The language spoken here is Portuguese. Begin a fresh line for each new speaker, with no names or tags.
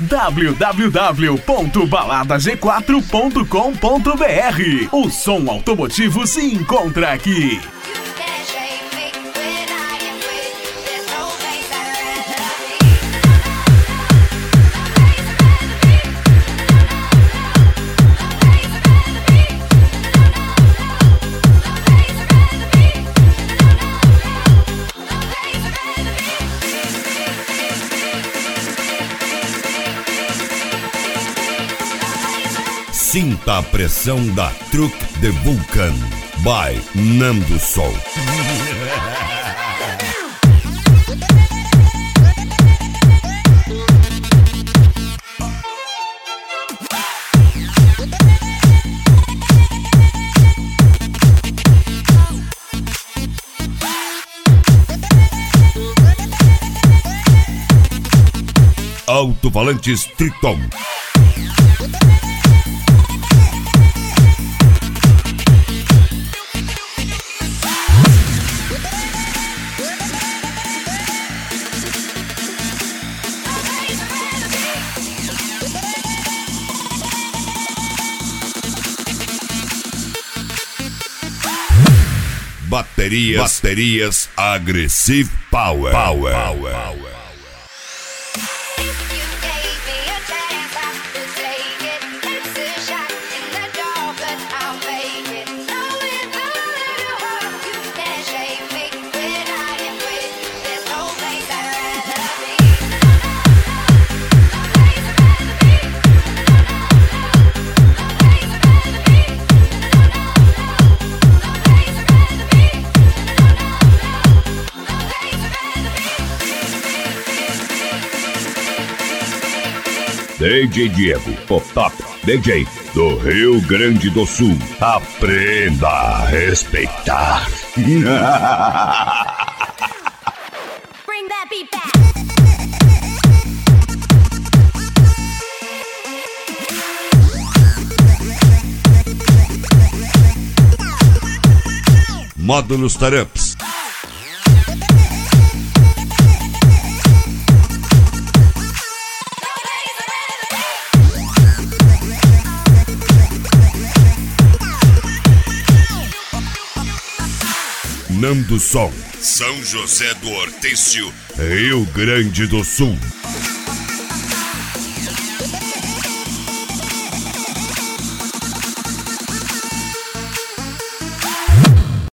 www.baladag4.com.br. O som automotivo se encontra aqui.
Sinta a pressão da Truck The Vulcan by Nando Sol. Alto-falantes Triton. Baterias Aggressive Power.
DJ Diego, o top DJ do Rio Grande do Sul. Aprenda a respeitar.
Bring that beat back.
Módulos Taramps. Nando Sol, São José do Hortêncio, Rio Grande do Sul.